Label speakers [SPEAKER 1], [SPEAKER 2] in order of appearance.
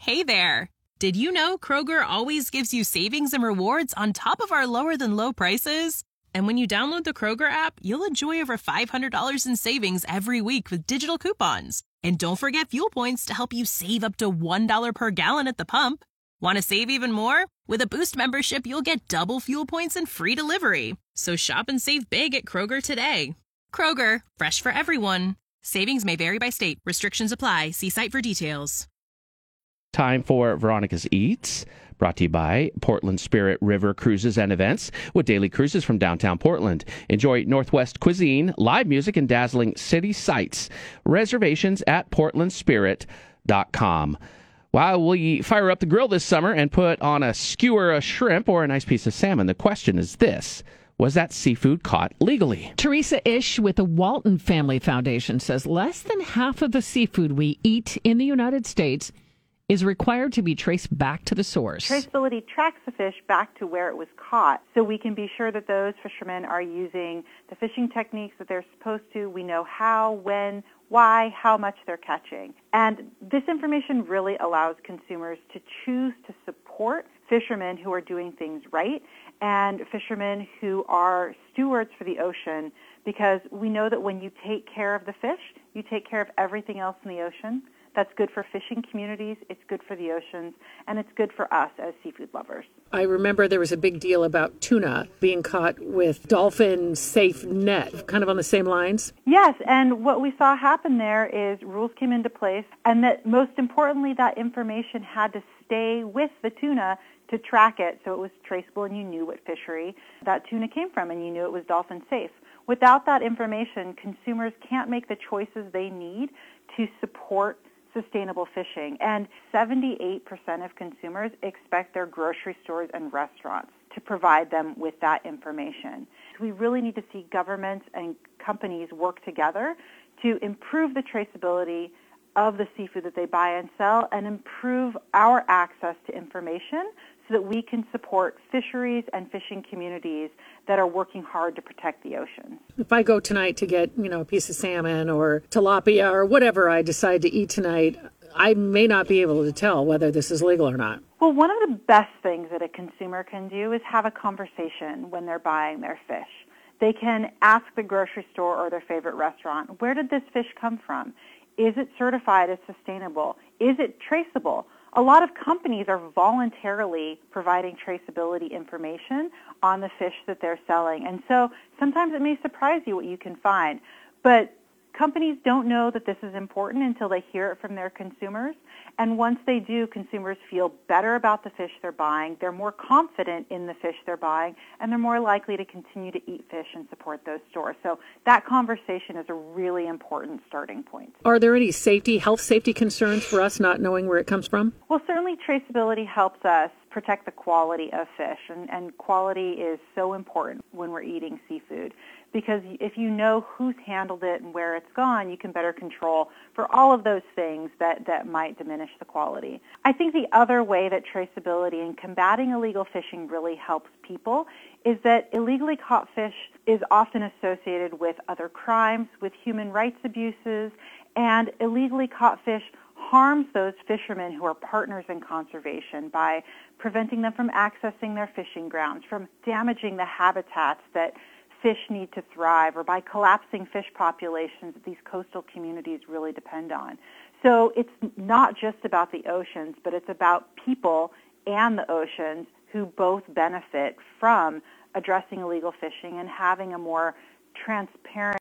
[SPEAKER 1] Hey there! Did you know Kroger always gives you savings and rewards on top of our lower-than-low prices? And when you download the Kroger app, you'll enjoy over $500 in savings every week with digital coupons. And don't forget fuel points to help you save up to $1 per gallon at the pump. Want to save even more? With a Boost membership, you'll get double fuel points and free delivery. So shop and save big at Kroger today. Kroger, fresh for everyone. Savings may vary by state. Restrictions apply. See site for details.
[SPEAKER 2] Time for Veronica's Eats, brought to you by Portland Spirit River Cruises and Events with daily cruises from downtown Portland. Enjoy Northwest cuisine, live music, and dazzling city sights. Reservations at portlandspirit.com. While we fire up the grill this summer and put on a skewer of shrimp or a nice piece of salmon, the question is this: was that seafood caught legally?
[SPEAKER 3] Teresa Ish with the Walton Family Foundation says less than half of the seafood we eat in the United States is required to be traced back to the source.
[SPEAKER 4] Traceability tracks the fish back to where it was caught, so we can be sure that those fishermen are using the fishing techniques that they're supposed to. We know how, when, why, how much they're catching. And this information really allows consumers to choose to support fishermen who are doing things right and fishermen who are stewards for the ocean, because we know that when you take care of the fish, you take care of everything else in the ocean. That's good for fishing communities, it's good for the oceans, and it's good for us as seafood lovers.
[SPEAKER 3] I remember there was a big deal about tuna being caught with dolphin-safe net, kind of on the same lines.
[SPEAKER 4] Yes, and what we saw happen there is rules came into place, and that most importantly, that information had to stay with the tuna to track it so it was traceable and you knew what fishery that tuna came from and you knew it was dolphin safe. Without that information, consumers can't make the choices they need to support sustainable fishing, and 78% of consumers expect their grocery stores and restaurants to provide them with that information. We really need to see governments and companies work together to improve the traceability of the seafood that they buy and sell and improve our access to information so that we can support fisheries and fishing communities that are working hard to protect the oceans.
[SPEAKER 3] If I go tonight to get, a piece of salmon or tilapia or whatever I decide to eat tonight, I may not be able to tell whether this is legal or not.
[SPEAKER 4] Well, one of the best things that a consumer can do is have a conversation when they're buying their fish. They can ask the grocery store or their favorite restaurant, where did this fish come from? Is it certified as sustainable? Is it traceable? A lot of companies are voluntarily providing traceability information on the fish that they're selling. And so sometimes it may surprise you what you can find. But companies don't know that this is important until they hear it from their consumers. And once they do, consumers feel better about the fish they're buying. They're more confident in the fish they're buying, and they're more likely to continue to eat fish and support those stores. So that conversation is a really important starting point.
[SPEAKER 3] Are there any health safety concerns for us not knowing where it comes from?
[SPEAKER 4] Well, certainly traceability helps us protect the quality of fish, and quality is so important when we're eating seafood, because if you know who's handled it and where it's gone, you can better control for all of those things that might diminish the quality. I think the other way that traceability and combating illegal fishing really helps people is that illegally caught fish is often associated with other crimes, with human rights abuses, and illegally caught fish harms those fishermen who are partners in conservation by preventing them from accessing their fishing grounds, from damaging the habitats that fish need to thrive, or by collapsing fish populations that these coastal communities really depend on. So it's not just about the oceans, but it's about people and the oceans who both benefit from addressing illegal fishing and having a more transparent